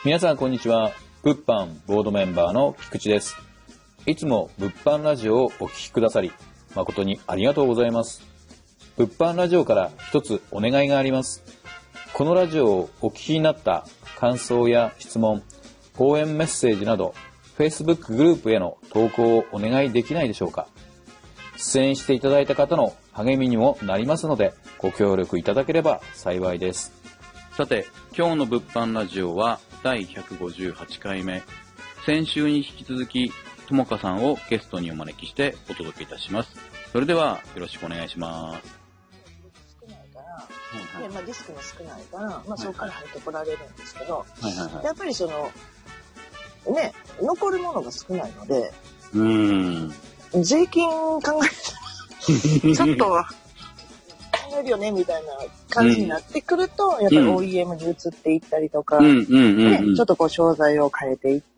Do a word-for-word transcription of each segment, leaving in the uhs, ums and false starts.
皆さんこんにちは。物販ボードメンバーの菊池です。いつも物販ラジオをお聞きくださり誠にありがとうございます。物販ラジオから一つお願いがあります。このラジオをお聞きになった感想や質問、応援メッセージなど Facebook グループへの投稿をお願いできないでしょうか。出演していただいた方の励みにもなりますのでご協力いただければ幸いです。さて、今日の物販ラジオはだいひゃくごじゅうはちかいめ、先週に引き続きともかさんをゲストにお招きしてお届けいたします。それではよろしくお願いします。 少ないから、はいはい、でまあ、リスクも少ないから、まあ、そこから入ってこられるんですけど、はいはいはい、やっぱりそのね残るものが少ないので、うーん税金考えたらちょっと考えるよねみたいな感じになってくると、うん、やっぱり オーイーエム に移っていったりとか、うんね、ちょっとこう商材を変えていって、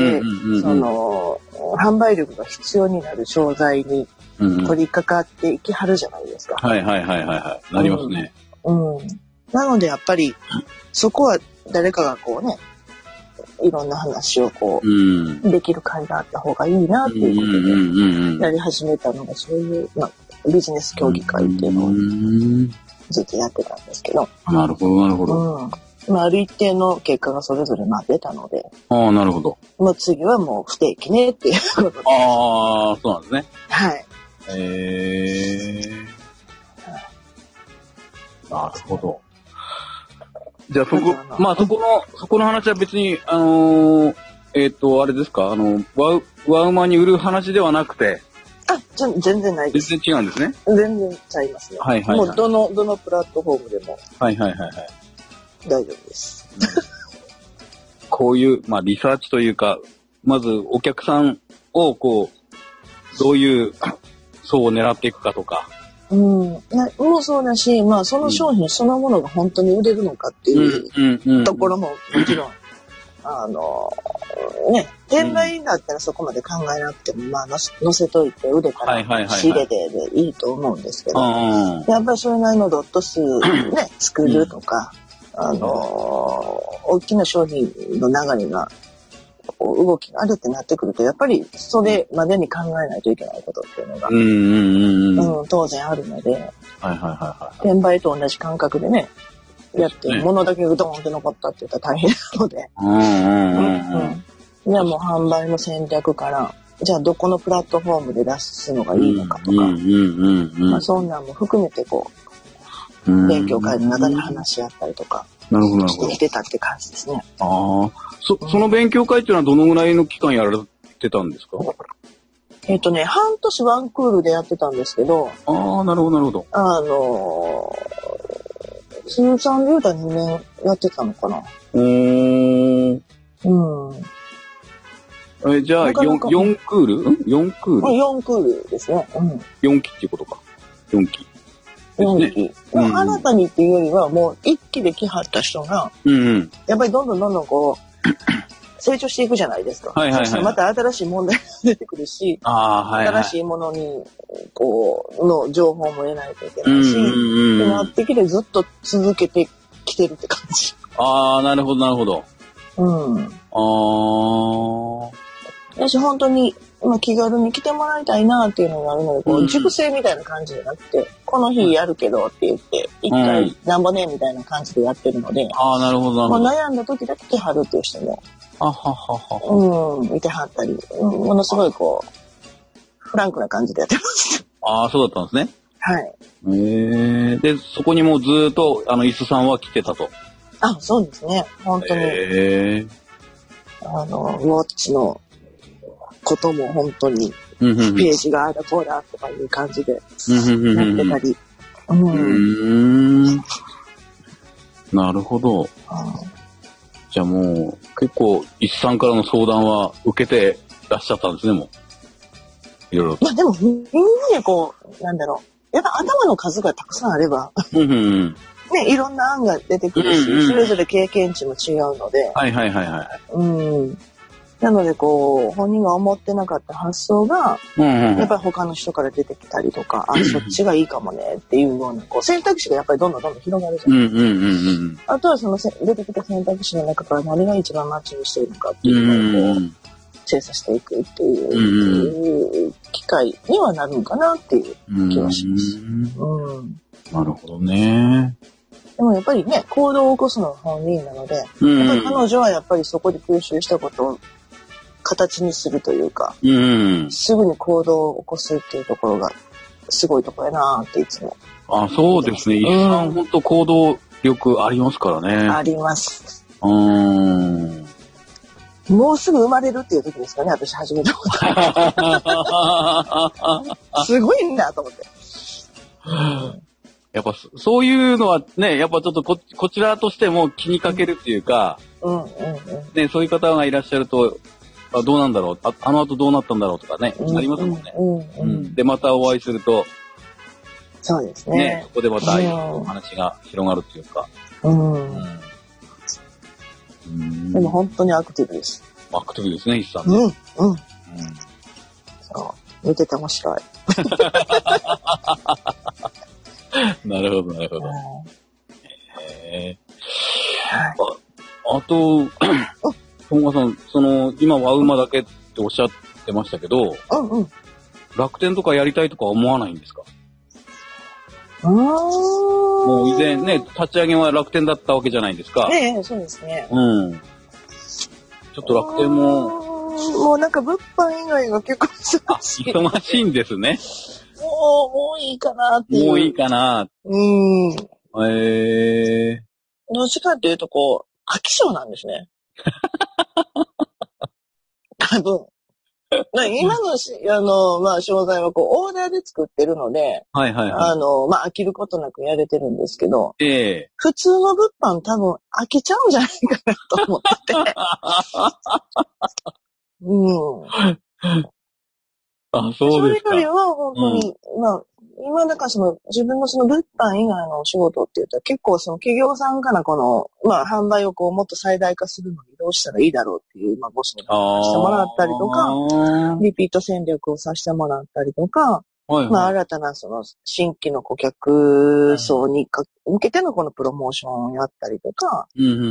うんうんうん、その販売力が必要になる商材に取り掛かっていきはるじゃないですか。 うんうん、はいはいはいはいなりますね。 うん、うん、なのでやっぱりそこは誰かがこうねいろんな話をこう、うん、できる会があった方がいいなっていうことでやり始めたのがそういう、まあ、ビジネス協議会っていうのをずっとやってたんですけど。 なるほどなるほど。 うんまあ、ある一定の結果がそれぞれまあ出たので。 ああなるほど。 まあ、次はもう不定期ねっていうことで。 ああそうなんですね。 はい。 へえー。なるほど。じゃあそこ、まあそこの、そこの話は別に、あのー、えっと、あれですか、あの、ワウ、ワウマに売る話ではなくて。 あ、全然ないです。 全然違うんですね。 全然ちゃいますね。はいはい、はい。もうどの、どのプラットフォームでも。 はいはいはいはい。 大丈夫です。 こういう、まあリサーチというか、まずお客さんをこう、どういう層を狙っていくかとか。 うん、もうそうだし、まあその商品そのものが本当に売れるのかっていうところももちろん、あの、ね、転売だったらそこまで考えなくても、まあ載せといて売れたら仕入れでいいと思うんですけど、やっぱりそれなりのロット数ね、作るとか、あの、大きな商品の流れが、動きがあるってなってくるとやっぱりそれまでに考えないといけないことっていうのが、うんうんうんうん、当然あるので、はいはいはいはい、転売と同じ感覚でねやって、ね、物だけがドーンって残ったって言ったら大変なので、うんうんうんうん、じゃあもう販売の戦略からじゃあどこのプラットフォームで出すのがいいのかとか、うんうんうんうんまあ、そんなんも含めてこう勉強会の中で話し合ったりとかしてきてたって感じですね。 ああ。そ, その勉強会っていうのはどのぐらいの期間やられてたんですか？ えっとね、半年ワンクールでやってたんですけど。 ああ、なるほど、なるほど。 あのー、通算で言うたらにねんやってたのかな。うーん。うん。 え、じゃあ、よんクール？ よん クール ?よん クールですね。うん。 よんきっていうことか。よんき。 よんき。うん、新たにっていうよりは、もう一期で来はった人が、うんうん、やっぱりどんどんどんどんこう、成長していくじゃないですか。はいはいはい、また新しい問題が出てくるし、あ、はいはい、新しいものにこうの情報も得ないといけないし、うんうんうん、なってきてずっと続けてきてるって感じ。 ああ、なるほどなるほど。うん。ああ。私本当に、まあ、気軽に来てもらいたいなっていうのがあるので、こう熟成みたいな感じじゃなくて、この日やるけどって言って、一回なんぼねみたいな感じでやってるので、 ああ、なるほどなるほど。 悩んだ時だけ来はるっていう人も。 あははは。 うん、いてはったり、ものすごいこう、フランクな感じでやってます。 ああ、そうだったんですね。 はい。 へえ。で、そこにもうずっと、あの、イスさんは来てたと。 あ、そうですね。本当に。へえ。あの、ウォッチのことも本当に、ページがあだこうだとかいう感じで、やってたり。うん。 なるほど。じゃあもう、結構、イスさんからの相談は受けてらっしゃったんですね、もう。いろいろと。 まあでも、みんなでこう、なんだろう。やっぱ頭の数がたくさんあれば、うんうんうん、ね、いろんな案が出てくるし、うんうん、それぞれ経験値も違うので。 はいはいはいはい。 うん。 なのでこう、本人が思ってなかった発想が、 うんうん、 やっぱり他の人から出てきたりとか、あ、そっちがいいかもねっていうような、こう選択肢がやっぱりどんどんどんどん広がるじゃないですか。 うんうんうんうん、 あとはその出てきた選択肢の中から何が一番マッチングしているのかっていうのをこう、精査していくっていう機会にはなるのかなっていう気はします。うんうん、 なるほどね。 でもやっぱりね、行動を起こすのは本人なので、うん、やっぱり彼女はやっぱりそこで吸収したことを形にするというか、うん、すぐに行動を起こすっていうところがすごいところやなっていつも。 あ、そうですね。一番本当行動力ありますからね。 あります。うーん。もうすぐ生まれるっていう時ですかね、私初めて思った。すごいんだと思って。 やっぱそういうのはね、やっぱちょっと こ, こちらとしても気にかけるっていうか、うんうんうんね、そういう方がいらっしゃると、あどうなんだろう あ, あの後どうなったんだろうとかね、うん、ありますもんね、うんうんうん。で、またお会いすると、 そうですね。 ね、そこでまたお話が広がるっていうか。うんうんうん、でも本当にアクティブです。 アクティブですね、石さんね。 うん、うん。うん、そう。見てて面白い。 なるほど、なるほど。へー。あ, あと、友川さん、その、今は馬だけっておっしゃってましたけど、うんうん、楽天とかやりたいとか思わないんですか？もう以前ね、立ち上げは楽天だったわけじゃないですか。 ええ、そうですね。 うん。ちょっと楽天も。 もうなんか物販以外が結構忙しい。 忙しいんですね。 もう、もういいかなっていう。 もういいかな。うん。へえー。 どっちかっていうとこう、飽き性なんですね。多分。今のし、あの、まあ、商材はこう、オーダーで作ってるので、はいはいはい。あの、まあ、飽きることなくやれてるんですけど、ええー。普通の物販多分飽きちゃうんじゃないかなと思ってて。うん。 あ、そうですか。 それよりは本当に、うん、まあ、今だからその自分のその物販以外のお仕事って言ったら結構その企業さんからこの、まあ販売をこうもっと最大化するのにどうしたらいいだろうっていう、まあご相談させてもらったりとか、リピート戦略をさせてもらったりとか、はいはい、まあ新たなその新規の顧客層にか向けてのこのプロモーションをやったりとか、うんうんうん、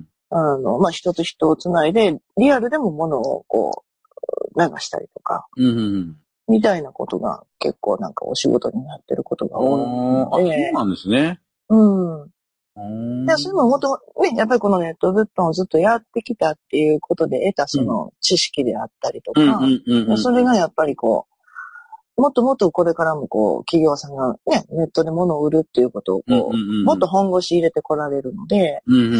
あの、まあ人と人をつないでリアルでも物をこう流したりとか、うんうんうんみたいなことが結構なんかお仕事になってることが多いので。 あ、そうなんですね。 うん。で、それも本当ね、やっぱりこのネット物販をずっとやってきたっていうことで得たその知識であったりとか、それがやっぱりこう、もっともっとこれからもこう、企業さんがね、ネットで物を売るっていうことをこう、うんうんうん、もっと本腰入れてこられるので、うんうんうん、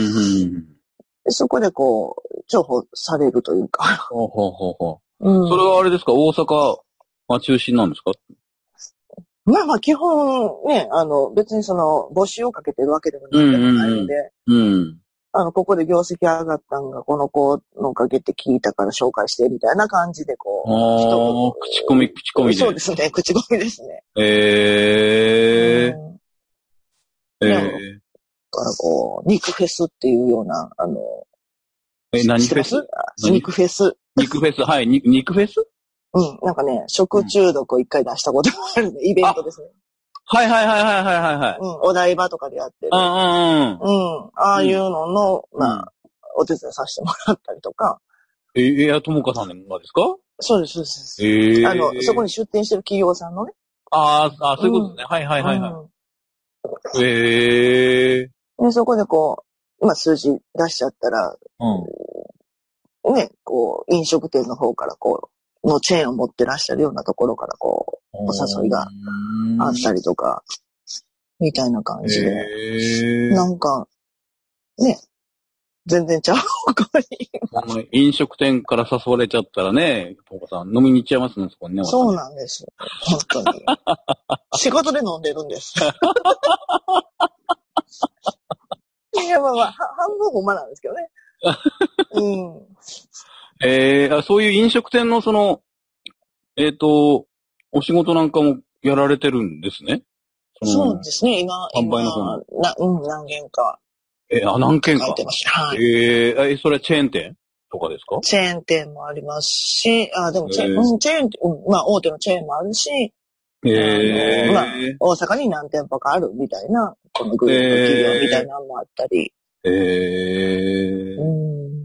そこでこう、重宝されるというか。 ほうほうほうほう。うん、それはあれですか、大阪、まあ中心なんですか？ まあまあ基本ね、あの別にその募集をかけてるわけでもないので、うんうんうん、あのここで業績上がったんがこの子のおかげって聞いたから紹介してみたいな感じでこう、口コミ口コミで。 そうですね、口コミですね。 えー。うん、 えー。だからこう肉フェスっていうようなあのえ何フェス？ 肉フェス。 肉フェスはい肉肉フェス？ うん。なんかね、食中毒を一回出したことがあるね。イベントですね。 はいはいはいはいはいはい。 うん。お台場とかでやってる。 うんうんうん。 うん。ああいうのの、うん、まあ、お手伝いさせてもらったりとか。 えー、エアトモカさんがですか？ そうです、そうです。 えー、 あの、そこに出店してる企業さんのね。 ああ、そういうことですね。うん、はいはいはいはい。うん、えー。 で、そこでこう、まあ数字出しちゃったら、うん、ね、こう、飲食店の方からこう、のチェーンを持ってらっしゃるようなところからこう、お誘いがあったりとか、みたいな感じで、なんか、ね、全然ちゃう方向に。飲食店から誘われちゃったらね、トモカさん飲みに行っちゃいますね、そこにね。 そうなんですよ。本当に。仕事で飲んでるんです。いや、まあまあ、半分ほんまなんですけどね。うん。 えー、そういう飲食店のその、えっ、ー、と、お仕事なんかもやられてるんですね。 そ, そうですね、今、販売の方な、うん、何件か。 えー、あ、何件か。 書いてました。はい。 えー、え、それはチェーン店？ とかですか？ チェーン店もありますし、あ、でもチェーン、うん、チェーン、うん、まあ大手のチェーンもあるし、 へー。 まあ、大阪に何店舗かあるみたいな、このグループ企業みたいなのもあったり。 へー。 うん。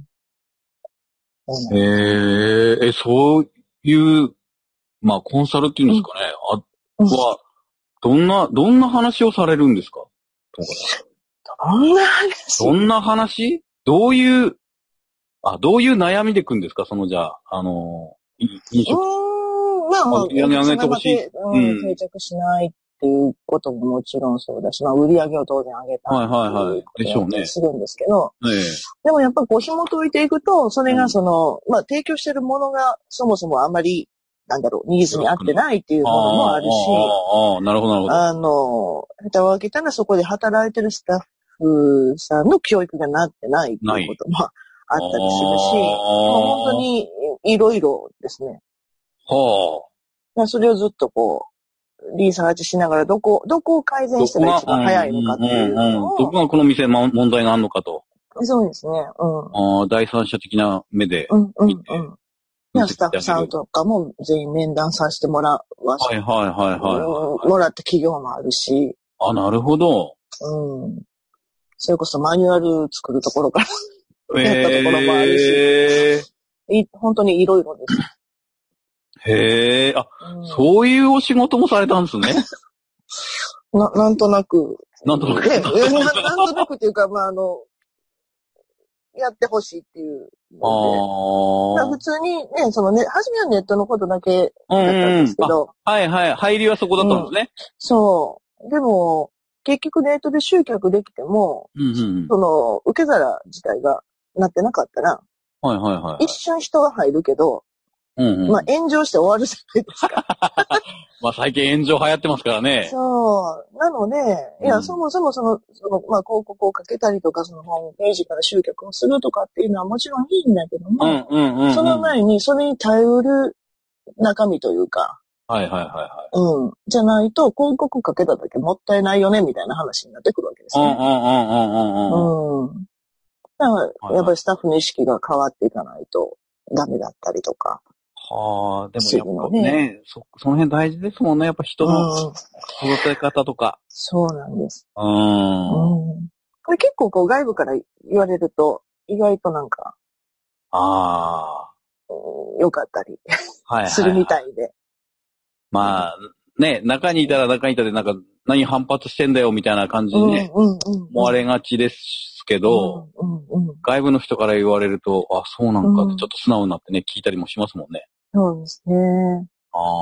へー。え、そういう、まあコンサルっていうんですかね。うん、あは、どんな、どんな話をされるんですか？ どんな話どんな話どういう、あ、どういう悩みでくんですか？その、じゃあ、あの、飲食。 うーん、まあ、まあ、 売り上げ上げてほしい。 うん、定着しないっていうことももちろんそうだし、まあ、売り上げを当然上げたいっていうことをするんですけど、 ええ、 でもやっぱこう紐解いていくと、それがその、うん、まあ、提供してるものがそもそもあんまり、なんだろう、ニーズに合ってないっていうものもあるし、 ああ、なるほど、なるほど。 あの、蓋を開けたらそこで働いてるスタッフさんの教育がなってないっていうこともあったりするし、もう本当にいろいろですね。はあ。それをずっとこう、リサーチしながらどこ、どこを改善したら一番早いのかっていうのを。 どこがこの店問題があるのかと。 そうですね。うん。 ああ、第三者的な目で。 うんうんうん。スタッフさんとかも全員面談させてもらわせて、 はいはいはいはい、 もらった企業もあるし。 あ、なるほど。 うん。それこそマニュアル作るところからやったところもあるし。えー、本当にいろいろです。 へえ、あ、うん、そういうお仕事もされたんですね。 な、なんとなく。 なんとなく。 ね、なんとなくっていうか、まあ、あの、やってほしいっていうので。あ普通にね、そのね、初めはネットのことだけだったんですけど。 うんうん、はいはい、入りはそこだったんですね。うん、 そう。でも、結局ネットで集客できても、うんうん、その、受け皿自体がなってなかったら、 はいはいはい、 一瞬人が入るけど、うんうん、まあ炎上して終わるじゃないですか。 まあ最近炎上流行ってますからね。 そう。なので、いや、うん、そもそもその、その、まあ広告をかけたりとか、そのホームページから集客をするとかっていうのはもちろんいいんだけども、うんうんうんうん、その前にそれに頼る中身というか、 はいはいはいはい。 うん。じゃないと、広告かけただけもったいないよね、みたいな話になってくるわけですね。うんうんうんうんうん。うん。だから、やっぱりスタッフの意識が変わっていかないとダメだったりとか。 はあ、でもやっぱね、ねそ、その辺大事ですもんね。やっぱ人の育て方とか。 そうなんです。 うん。うん。 これ結構こう外部から言われると、意外となんか、 ああ。 良かったりはい、はい、するみたいで。 まあ、ね、中にいたら中にいたでなんか何反発してんだよみたいな感じにね、うんうんうんうん、思われがちですけど、うんうんうん、外部の人から言われると、あ、そうなんかってちょっと素直になってね、聞いたりもしますもんね。 そうですね。ああ。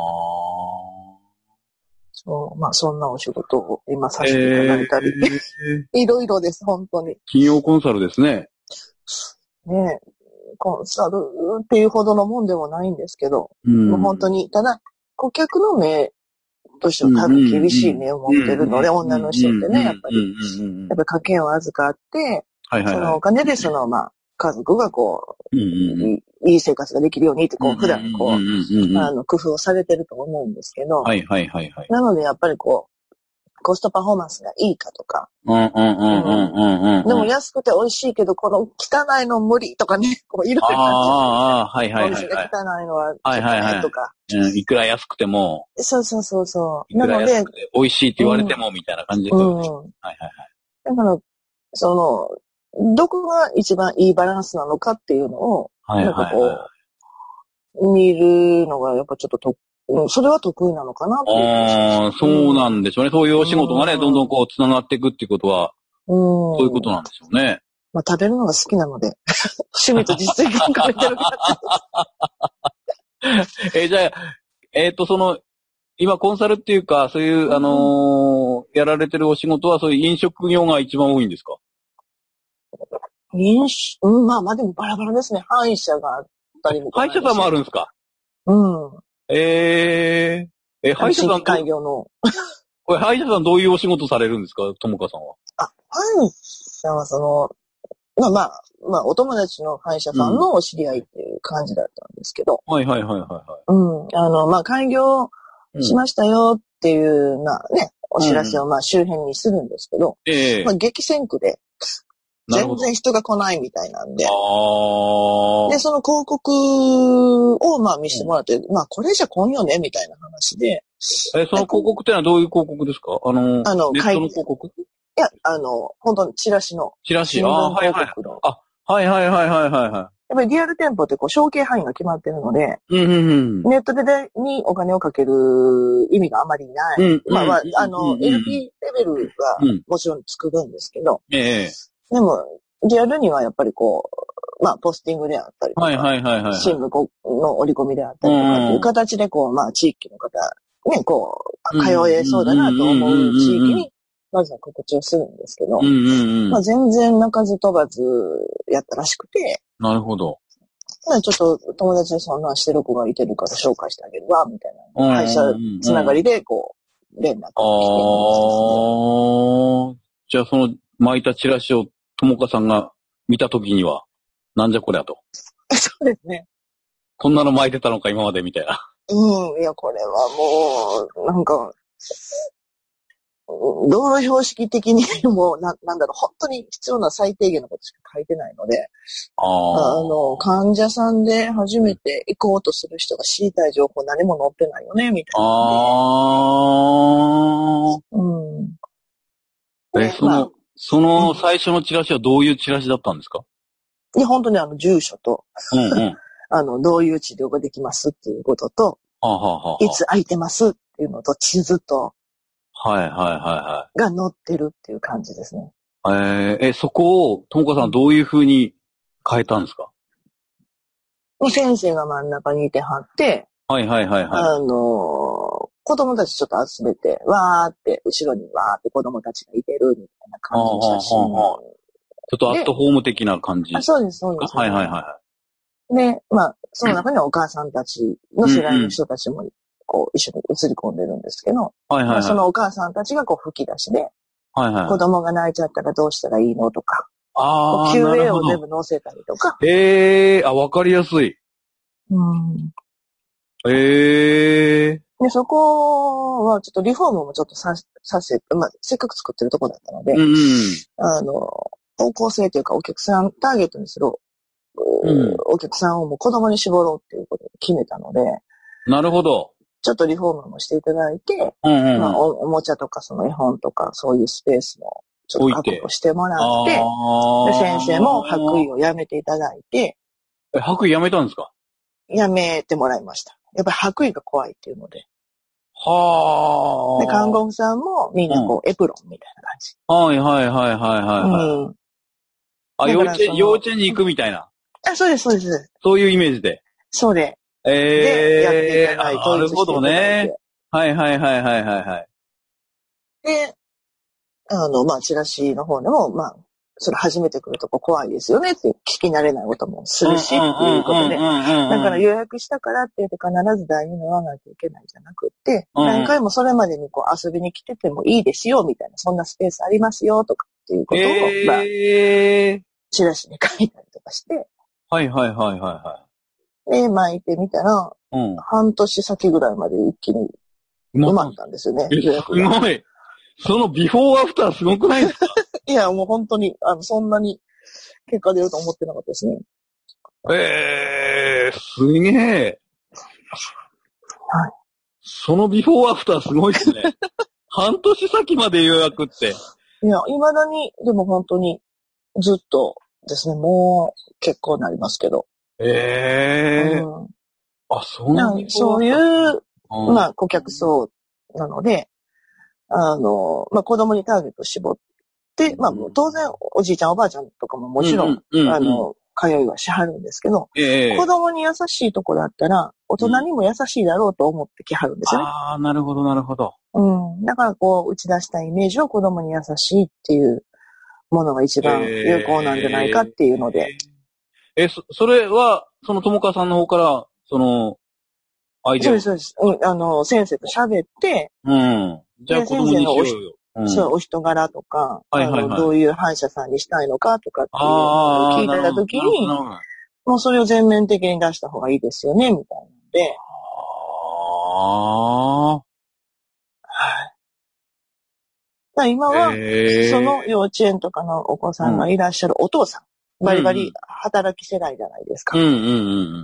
そう、まあそんなお仕事を今させていただいたり、えー、いろいろです、本当に。 企業コンサルですね。 ねえ、コンサルっていうほどのもんでもないんですけど、うん、もう本当に、ただ、顧客の目としては多分厳しい目を持ってるので、女の人ってね、やっぱり、やっぱり家計を預かって、はいはいはい、そのお金でその、まあ、家族がこう、うんうんうん、いい生活ができるようにって、こう、普段こう、あの、工夫をされてると思うんですけど、 はいはいはいはい。 なのでやっぱりこう、コストパフォーマンスがいいかとか。 うんうんうんうんうんうん。 でも安くて美味しいけど、この汚いの無理とかね、こういろいろある。 ああ、はいはいはい、はい。 お店が汚いのはちょっとね、はいはいはい、とか。 うん、いくら安くても。 そうそうそうそう。 いくら安くて美味しいって言われても、うん、みたいな感じですよね。うん。はいはいはい。 だから、その、どこが一番いいバランスなのかっていうのを、はいはいはい、なんかこう、見るのがやっぱちょっとと、うん、それは得意なのかなっていう。 ああ、そうなんでしょうね。そういうお仕事がね、うん、どんどんこう繋がっていくっていうことは、うん、そういうことなんでしょうね。 まあ食べるのが好きなので、趣味と実績が兼ねてる感じです。え、じゃあ、えっと、その、今コンサルっていうか、そういう、あのー、やられてるお仕事はそういう飲食業が一番多いんですか？ 飲食、うん、まあまあでもバラバラですね。歯医者があったりも。 歯医者さんもあるんですか？ うん。 えー、え、歯医者さん開業の。 これ、歯医者さんどういうお仕事されるんですか、ともかさんは。 あ、歯医者はその、まあまあ、まあ、お友達の歯医者さんのお知り合いっていう感じだったんですけど。 うん、はいはいはいはい、はい。 うん。あの、まあ、開業しましたよっていう、まあね、お知らせをまあ周辺にするんですけど、うん、えー、まあ、激戦区で。 全然人が来ないみたいなんで。 あで、その広告をまあ見せてもらって、うん、まあこれじゃ来んよね、みたいな話で。 え、その広告ってのはどういう広告ですか？あの、 あの、 ネットの広告？いや、あの、本当にチラシの。 チラシ、ああ、はいはい。あ、はいはいはいはいはい。やっぱりリアル店舗ってこう、承継範囲が決まってるので、 うんうんうん、 ネットでにお金をかける意味があまりない。うん、まあまあ、あの、エルピー レベルはもちろん作るんですけど、 ええ、 でも、リアルにはやっぱりこう、まあ、ポスティングであったりとか、 はいはいはいはい、 新聞の折り込みであったりとかっていう形でこう、まあ、地域の方、ね、こう、通えそうだなと思う地域に、まずは告知をするんですけど、まあ、全然鳴かず飛ばずやったらしくて、 なるほど。 ちょっと友達でそんなんしてる子がいてるから紹介してあげるわ、みたいな。会社つながりで、こう、連絡が来てるんですね。 ああ。じゃあその巻いたチラシを友香さんが見たときには、なんじゃこりゃと。 そうですね。 こんなの巻いてたのか今までみたいな。 うん、いや、これはもう、なんか、道路標識的にもうな、なんだろう、本当に必要な最低限のことしか書いてないので、ああの、患者さんで初めて行こうとする人が知りたい情報何も載ってないよね、みたいな。ああ。うん。 え、その、まあ、その最初のチラシはどういうチラシだったんですか？ いや、本当にあの、住所と、 うんうん、 あの、どういう治療ができますっていうことと、 はあはあはあ、 いつ空いてますっていうのと、地図と、 はいはいはいはい。 が載ってるっていう感じですね。 えー、え、そこを、ともかさんはどういう風に変えたんですか？ 先生が真ん中にいてはって、 はいはいはいはい。 あのー、子供たちちょっと集めて、わーって、後ろにわーって子供たちがいてるみたいな感じの写真。 ちょっとアットホーム的な感じ。 あ、そうです、そうです、 ね。はいはいはい。 で、まあ、その中にはお母さんたちの世代の人たちも、こう、一緒に映り込んでるんですけど、はいはいはい、まあ、そのお母さんたちがこう吹き出しで、はいはい、子供が泣いちゃったらどうしたらいいのとか、あ キューエー を全部載せたりとか。 ええー、あ、わかりやすい。 うん。 ええー。 で、そこはちょっとリフォームもちょっとさ、させ、まあ、せっかく作ってるとこだったので、うんうん、あの、方向性というかお客さんターゲットにする、うん、お客さんをもう子供に絞ろうっていうことで決めたので、 なるほど。 ちょっとリフォームもしていただいて、うんうん、まあお、おもちゃとかその絵本とかそういうスペースもちょっと確保してもらって、で先生も白衣をやめていただいて。 え、白衣やめたんですか？ やめてもらいました。やっぱり白衣が怖いっていうので。 はあ。 で、看護婦さんもみんなこう、うん、エプロンみたいな感じ。 はいはいはいはいはい、はい。うん。あ、幼稚園、幼稚園に行くみたいな。 あ、そうです、そうです。 そういうイメージで。 そうで。 ええー。 で、やっていただいて。 なるほどね。はいはいはいはいはいはい。 で、あの、まあ、チラシの方でも、まあ、それ初めて来るとこ怖いですよねって聞き慣れないこともするしっていうことで。だから予約したからって言って必ず第二のわなきゃいけないんじゃなくって、うん、何回もそれまでにこう遊びに来ててもいいですよみたいな、そんなスペースありますよとかっていうことを、えー、まあ、チラシに書いたりとかして。 はいはいはいはいはい。 で、巻いてみたら、うん、半年先ぐらいまで一気に埋まったんですよね。予約が。 すごい。そのビフォーアフターすごくないですか？ いや、もう本当に、あの、そんなに結果出ると思ってなかったですね。 ええー、すげえ。 はい。 そのビフォーアフターすごいですね。半年先まで予約って。 いや、未だに、でも本当に、ずっとですね、もう結構になりますけど。 ええー。うん、あ、そうなん、そういう、うん、まあ、顧客層なので、あの、まあ、子供にターゲットを絞って、まあ、当然、おじいちゃんおばあちゃんとかももちろん、うんうんうん、あの、通いはしはるんですけど、えー、子供に優しいところだったら、大人にも優しいだろうと思ってきはるんですよね。 ああ、なるほど、なるほど。 うん。だからこう、打ち出したイメージを子供に優しいっていうものが一番有効なんじゃないかっていうので。 えー、えそ、それは、その友川さんの方から、その、アイデア。 そうです、そうです。うん、あの、先生と喋って、 うん。じゃあ子供にしようよ。 うん、そう、お人柄とか、はいはいはい、あの、どういう歯医者さんにしたいのかとかっていうのを聞いたときに、もうそれを全面的に出した方がいいですよね、みたいなんで。ああ。はい。 だ今は、その幼稚園とかのお子さんがいらっしゃるお父さん、うん、バリバリ働き世代じゃないですか。 うんうんうん、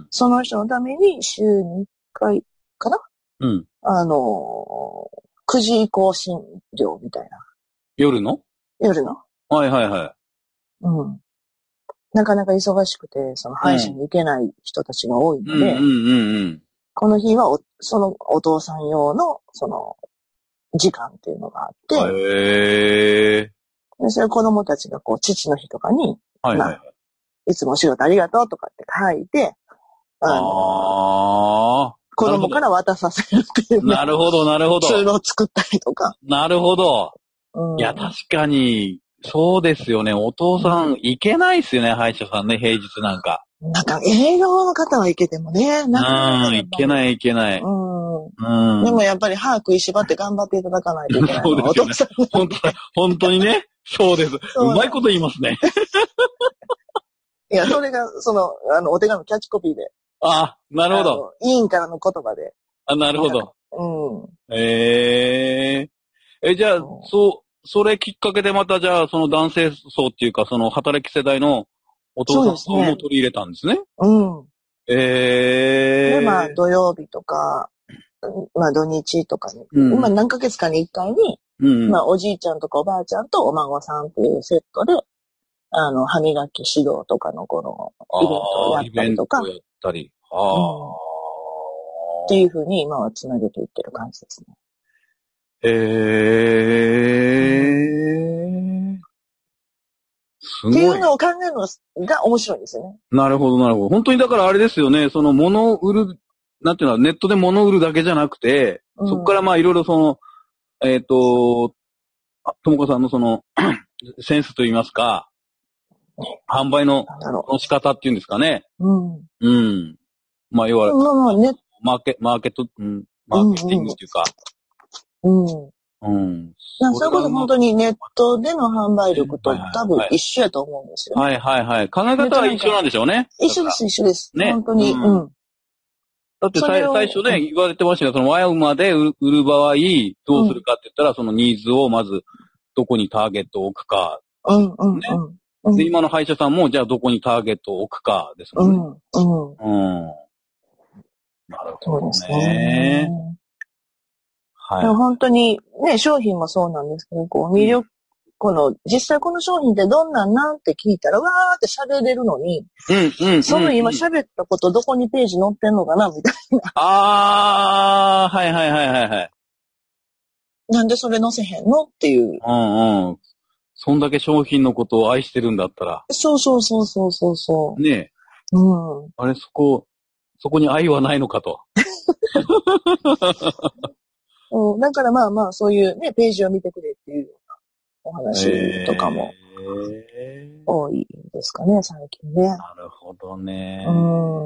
その人のために週にいっかいかな、 うん、 あの、くじ以降診療みたいな。 夜の夜の。 はいはいはい。 うん。なかなか忙しくて、その歯医者に行けない人たちが多いので、 うんうんうんうん、 この日はお、そのお父さん用の、その、時間っていうのがあって、 へー。 でそれ子供たちがこう、父の日とかに、 はいはいはい。 まあ、いつもお仕事ありがとうとかって書いて、あの、あ子供から渡させるっていう、 ね。なるほど、なるほど。 ツールを作ったりとか。 なるほど。 うん、 いや、確かに、そうですよね。お父さん、行けないっすよね、歯医者さんね、平日なんか。 なんか、営業の方は行けてもね、なかなか、 うん、行けない、行けない。 うん。 うん。 でもやっぱり歯食いしばって頑張っていただかないといけないのは、 そうですよね。本当、本当にね。そうです。うまいこと言いますね。 いや、それが、その、あの、お手紙キャッチコピーで。 あ、なるほど。 委員からの言葉で。 あ、なるほど。 うん。 ええー。え、じゃあ、そう、それきっかけでまたじゃあ、その男性層っていうか、その働き世代のお父さん層も取り入れたんですね。 うん。 ええー。 で、まあ、土曜日とか、まあ、土日とかに、うん、まあ、何ヶ月かに一回に、うん、まあ、おじいちゃんとかおばあちゃんとお孫さんっていうセットで、あの、歯磨き指導とかのこの、イベントをやったりとか。 イベントやったり。ああ、うん。 っていう風に今はつなげていってる感じですね。 へえー。すごい。 っていうのを考えるのが面白いんですよね。 なるほど、なるほど。本当にだからあれですよね、その物を売る、なんていうのはネットで物を売るだけじゃなくて、うん、そこからまあいろいろその、えっ、ー、と、ともこさんのその、センスといいますか、販売のの仕方っていうんですかね。 うん。 うん。まあ要は、 まあまあね、 マーケ、マーケット、うん、マーケティングっていうか。 うん。うん。 うん。 それこそ本当にネットでの販売力と多分一緒やと思うんですよ、ね。 はいはいはい。考え方は一緒なんでしょうね。 一緒です、一緒です。ね。本当に。うん。うん、 だって最初ね、言われてましたが、そのワイヤ馬で売る場合、どうするかって言ったら、うん、そのニーズをまず、どこにターゲットを置くか。 うんうんね。うん、で、今の歯医者さんも、じゃあどこにターゲットを置くかですもんね。うん。うん。うん。なるほどね。そうですね。 はい。本当に、ね、商品もそうなんですけど、こう、魅力、うん、この、実際この商品ってどんなんなんって聞いたら、わーって喋れるのに、 うんうんうんうん、 その今喋ったことどこにページ載ってんのかなみたいな。 あー、はいはいはいはいはい。 なんでそれ載せへんのっていう。 うんうん。そんだけ商品のことを愛してるんだったら。 そうそうそうそうそうそう。 ねえ。 うん。 あれ、そこ、そこに愛はないのかと。 うん、だからまあまあ、そういうね、ページを見てくれっていうようなお話とかも多いですかね、最近ね。 なるほどね。 うん。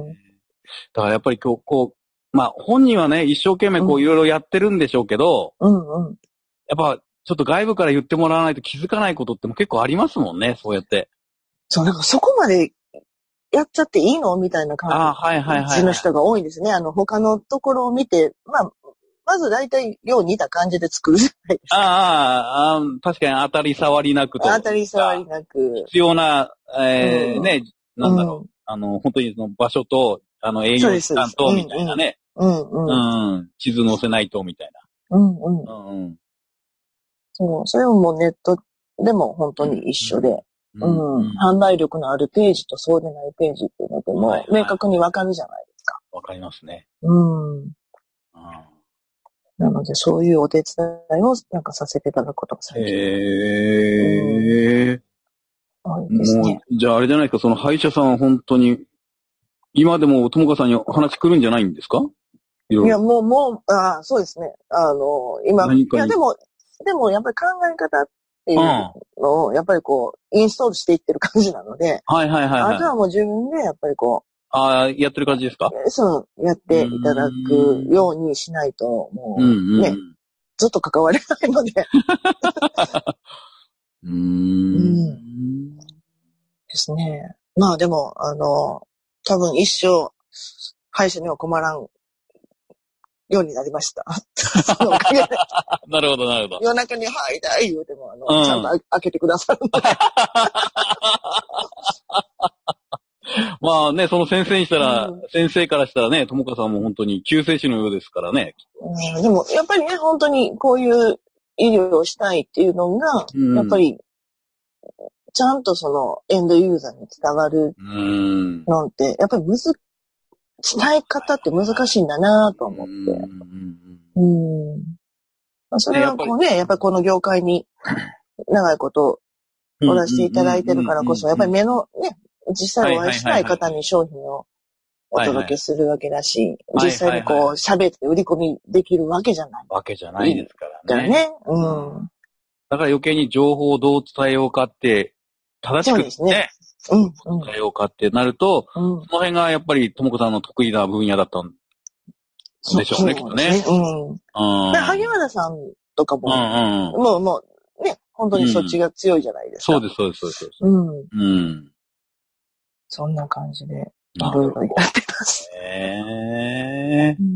だからやっぱり今日、こう、まあ本人はね、一生懸命こういろいろやってるんでしょうけど、 うんうん。 やっぱちょっと外部から言ってもらわないと気づかないことっても結構ありますもんね、そうやって。 そう、なんかそこまでやっちゃっていいのみたいな感じの人が多いんですね。あの、他のところを見て、まあ、まず大体、よう似た感じで作るじゃないですか。 ああ、確かに当たり障りなくと。 当たり障りなく。 必要な、えーうん、ね、なんだろう、うん、あの、本当にその場所と、あの、営業時間と、みたいなね。 うんうん。 うん。地図載せないと、みたいな。うんうん。 うんうん。 そう、それももうネットでも本当に一緒で。うん。うん、販売力のあるページとそうでないページっていうのでも、明確にわかるじゃないですか。 わかりますね。 うん。うんなので、そういうお手伝いをなんかさせていただくことが最近。 へー。 多いですね。 もう、じゃああれじゃないですか、その歯医者さんは本当に、今でもともかさんにお話来るんじゃないんですか？ いや、もう、もう、ああ、そうですね。あの、今、いや、でも、でもやっぱり考え方っていうのを、やっぱりこう、インストールしていってる感じなので、 はいはいはい、はい。 あとはもう自分でやっぱりこう、 ああ、やってる感じですか？ そう、やっていただくようにしないと、もう、ね、うんうん、ずっと関われないので。 うーん。うんですね。まあでも、あの、多分一生、歯医者には困らんようになりました。そのおかげで。 なるほど、なるほど。 夜中に入りたい言うても、あの、 うん、 ちゃんと開けてくださるので。 まあね、その先生にしたら、うん、先生からしたらね、ともかさんも本当に救世主のようですからね。 うん、でも、やっぱりね、本当にこういう医療をしたいっていうのが、うん、やっぱり、ちゃんとそのエンドユーザーに伝わるのって、やっぱりむず、伝え方って難しいんだなと思って。うん。うん、それはこうね、やっぱりこの業界に長いことおらせていただいてるからこそ、やっぱり目のね、実際お会いしたい方に商品をお届けするわけだし、実際にこう喋って売り込みできるわけじゃない。 わけじゃないですからね。 だね。うん。 だから余計に情報をどう伝えようかって、正しくね。そうですね。うん、うん。伝えようかってなると、うん、その辺がやっぱりともこさんの得意な分野だったんでしょうね、きっとね。 うん。うん。萩原さんとかも、うんうん、もう、もう、ね、本当にそっちが強いじゃないですか。 うん、そうです、そうです、そうです。 うん。うん。そんな感じで、いろいろやってます。 へぇー。うん。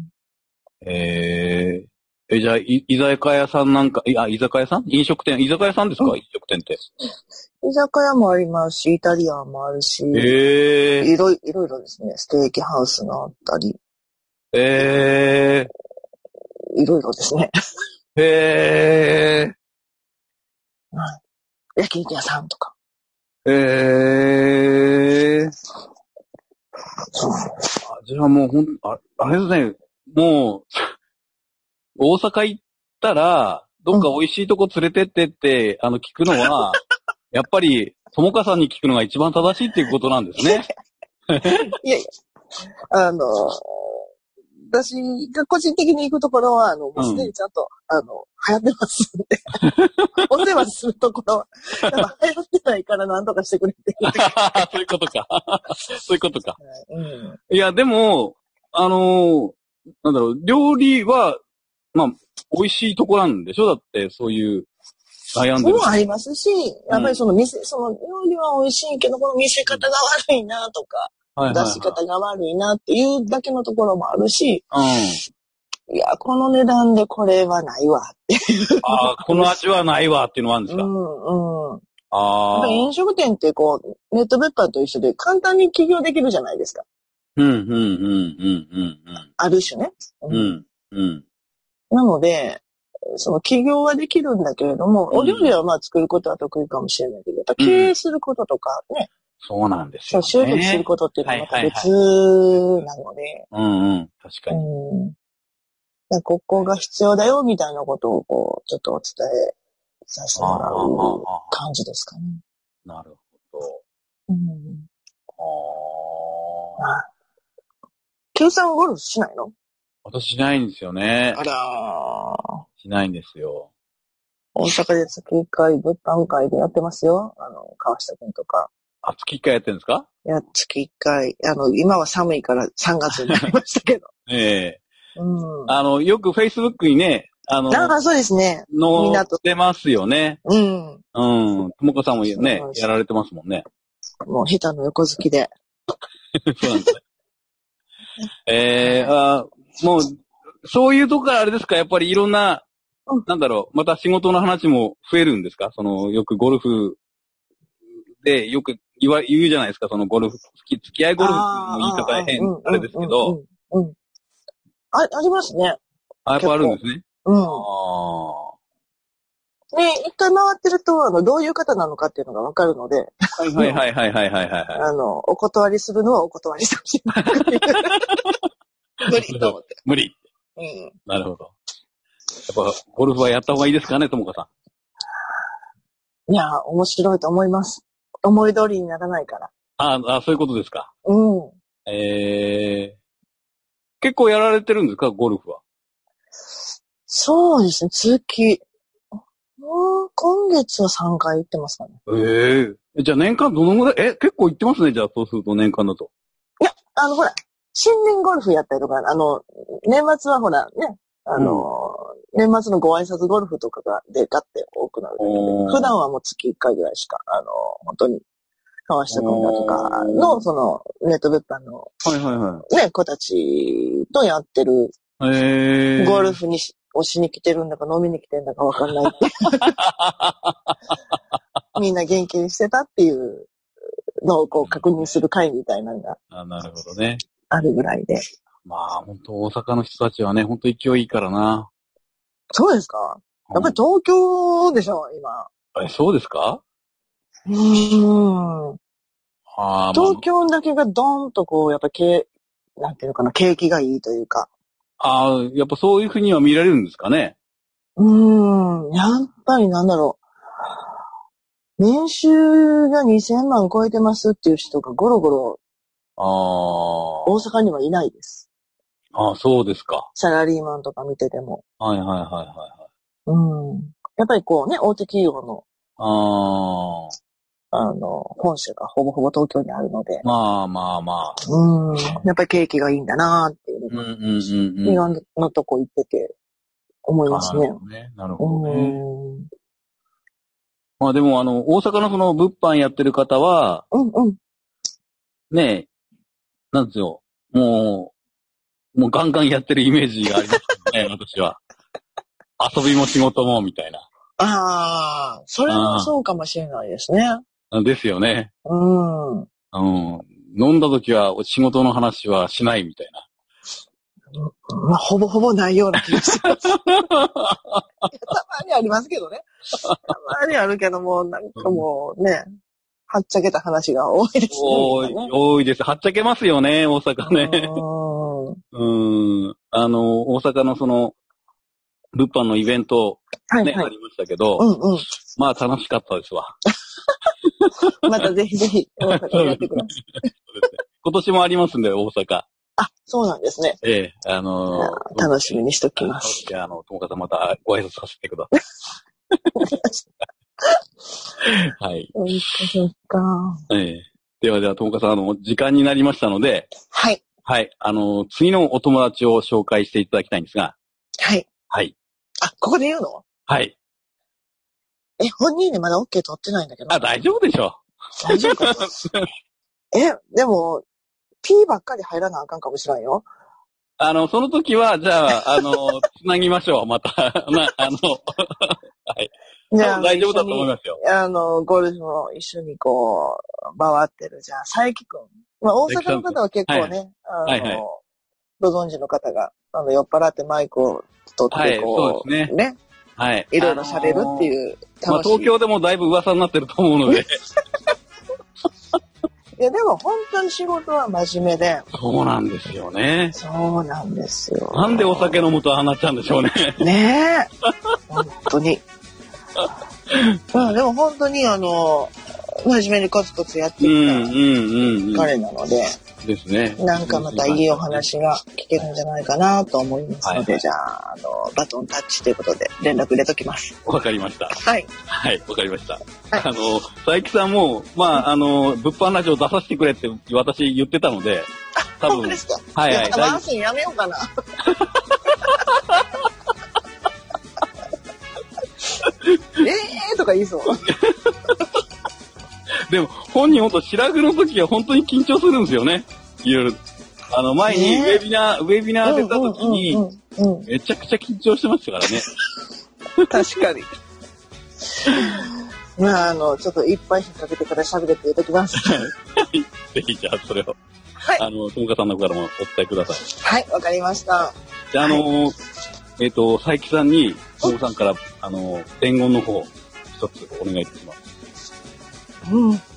へぇー。え、じゃあ、い、居酒屋さんなんか、いや、居酒屋さん飲食店居酒屋さんですか、うん、飲食店って。 居酒屋もありますし、イタリアンもあるし、 へぇー。 いろいろいろですね、ステーキハウスがあったり。 へぇー。いろいろですね。 へぇー。 はい。焼肉屋さんとか。 へぇー。そう。じゃあもうほん、あ、あれですね、もう、大阪行ったら、どっか美味しいとこ連れてってって、うん、あの、聞くのは、やっぱり、ともかさんに聞くのが一番正しいっていうことなんですね。 いやいや、あの、私が個人的に行くところは、あの、もうすでにちゃんと、うん、あの、流行ってますんで、お世話するところは、やっぱ流行ってないから何とかしてくれてる。 そういうことか。そういうことか。はいうん、いや、でも、あのー、なんだろう、料理は、まあ、美味しいとこなんでしょだって、そういう、悩んでる。 もありますし、やっぱりその店、うん、その料理は美味しいけど、この見せ方が悪いなとか、はいはいはい、出し方が悪いなっていうだけのところもあるし、うん、いや、この値段でこれはないわっていう。 ああ、この味はないわっていうのはあるんですか。 うんうん。ああ。飲食店ってこう、ネット物販と一緒で簡単に起業できるじゃないですか。 うん、うん、うん、うん、うん。 ある種ね。 うん、うん。 なので、その起業はできるんだけれども、うん、お料理はまあ作ることは得意かもしれないけど、やっぱ経営することとかね。 そうなんですよ、ね。 そう、習得することっていうのはまた別なので。 はいはいはい、うんうん、確かに。 うん、ここが必要だよみたいなことをこう、ちょっとお伝えさせてもらう感じですかね。 なるほど。 うん。ああ。Q さんゴルフしないの？ 私しないんですよね。 あらー。しないんですよ。 大阪で月いっかい物販会でやってますよ。あの、川下くんとか。 あ、月いっかいやってるんですか？ いや、月いっかい。あの、今は寒いからさんがつになりましたけど。 ええー。うん。あの、よく Facebook にね、あの、 ああ、そうですね。 載ってますよね。 うん。 うん。ともかさんもね、やられてますもんね。 もう、ヘタの横好きで。 そうなんですね。ええー、あもう、そういうとこからあれですか、やっぱりいろんな、うん、なんだろう、また仕事の話も増えるんですか？その、よくゴルフで、よく言わ、言うじゃないですか、そのゴルフ、付き合いゴルフの言い方変、あれですけど。 うんうんうん、あ、ありますね。 あ、やっぱあるんですね。 うん。あね、一回回ってると、あの、どういう方なのかっていうのがわかるので。 はいはいはいはいはいはい、はい。 あの、お断りするのはお断りしてほしい。無理と思って。 無理。うん。なるほど。やっぱ、ゴルフはやった方がいいですかね、ともかさん。いや、面白いと思います。思い通りにならないから。 ああ、そういうことですか。 うん。 ええー。結構やられてるんですか、ゴルフは。 そうですね、月。今月はさんかい行ってますかね。 ええー。じゃあ年間どのぐらい、え、結構行ってますね、じゃあ、そうすると年間だと。 いや、あの、ほら、新年ゴルフやったりとか、あの、年末はほら、ね、あの、うん、年末のご挨拶ゴルフとかが、で、ガッて多くなる。普段はもう月いっかいぐらいしか、あの、本当に、川下くんだとかの、その、ネット物販の、 はいはいはい。 ね、子たちとやってるへー。 ゴルフにし、をしに来てるんだか飲みに来てるんだかわかんないって。みんな元気にしてたっていうのをこう確認する会みたいなのが。 あ、なるほどね。 あるぐらいで。 まあ、本当大阪の人たちはね、本当勢いいいからな。 そうですか？やっぱり東京でしょ、今。 え、そうですか？ うーん。 あ、 東京だけがドーンとこう、やっぱ景、なんていうのかな、景気がいいというか。 ああ、やっぱそういうふうには見られるんですかね。 うーん。やっぱりなんだろう。年収がにせんまん超えてますっていう人がゴロゴロ、 ああ。 大阪にはいないです。 ああ、そうですか。 サラリーマンとか見てても。 はいはいはいはいはい。 うん。やっぱりこうね、大手企業の、 ああ。 あの、本社がほぼほぼ東京にあるので。 まあまあまあ。 うん。やっぱり景気がいいんだなっていううんうんうんうん。 いろんなとこ行ってて思いますね。 なるほどね。なるほどね。 うん。 まあでもあの、大阪のその物販やってる方は、 うんうん。 ねえ、なんですよ。もう、もうガンガンやってるイメージがありますね、私は。遊びも仕事も、みたいな。 ああ、それはそうかもしれないですね。 ですよね。 うん。 うん。飲んだ時は仕事の話はしないみたいな。 まあ、ほぼほぼないような気がします。たまにありますけどね。たまにあるけども、なんかもうね、はっちゃけた話が多いですね。 多い、ね、多いです。はっちゃけますよね、大阪ね。うん。あの、大阪のその、物販のイベント、ね、はいはい、ありましたけど、うんうん、まあ楽しかったですわ。 またぜひぜひ、大阪やってください。 今年もありますんで、大阪。 あ、そうなんですね。 ええ、あのー、楽しみにしときます。 じゃあ、あの、ともかさんまたご挨拶させてください。はい。 そうか。 ええ。では、では、ともかさん、あの、時間になりましたので、 はい。 はい。あの、次のお友達を紹介していただきたいんですが、 はい。 はい。 あ、ここで言うの？ はい。 え、本人でまだ OK 取ってないんだけど。 あ、大丈夫でしょう。 大丈夫かえ、でも、P ばっかり入らなあかんかもしれんよ。 あの、その時は、じゃあ、あの、つなぎましょう、また。な、あの、はい。じゃあ、大丈夫だと思いますよ。 あの、ゴルフも一緒にこう、回ってる、じゃあ、佐伯くん。まあ、大阪の方は結構ね、はい、あの、はいはい、ご存知の方が、あの、酔っ払ってマイクを取って、こう、はい、そうですね。ね。はい。いろいろ喋るっていう、 あのー、まあ、東京でもだいぶ噂になってると思うので。 いや、でも本当に仕事は真面目で。 そうなんですよね。 そうなんですよ。 なんでお酒飲むとああなっちゃうんでしょうね。 ねえ。本当に。うん、でも本当にあの、真面目にコツコツやってきた彼なので。 ですね。 なんかまたいいお話が聞けるんじゃないかなと思いますので、はい、じゃあ、あの、バトンタッチということで連絡入れときます。 わかりました。 はい。 はい、わかりました。はい、あの、佐伯さんも、まあ、あの、物販ラジオ出させてくれって私言ってたので、 多分。そうですか。はいはい。マンスンやめようかな。えーとか言いそう。 でも、本人ほんと白髪の時は本当に緊張するんですよね。いろいろ。あの、前にウェビナー、ウェビナー出た時に、めちゃくちゃ緊張してましたからね。 確かに。まあ、あの、ちょっといっぱい引っ掛けてから喋れって言うときます。 はい。ぜひ、じゃあ、それを。はい。あの、ともかさんの方からもお伝えください。 はい、わかりました。 じゃあ、あのー、はい、えっと、佐伯さんに、ともさんから、あの、伝言の方、一つお願いいたします。 うん。う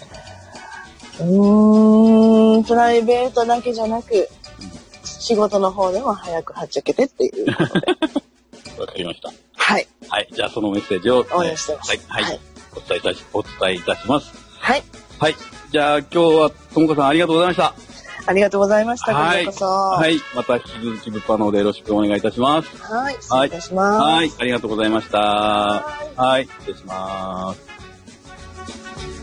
ーん、プライベートだけじゃなく、うん、仕事の方でも早くはっちゃけてっていうことで。 わかりました。 はい。 はい。じゃあそのメッセージを応援してます。 はい。はい。はい、お伝えいたし、お伝えいたします。 はい。 はい。じゃあ今日はともかさんありがとうございました。 ありがとうございました。 はい。 こちらこそ。 はい。また引き続き物販の方でよろしくお願いいたします。 はい。失礼いたします。 はい。はい、ありがとうございました。はい。はい。失礼します。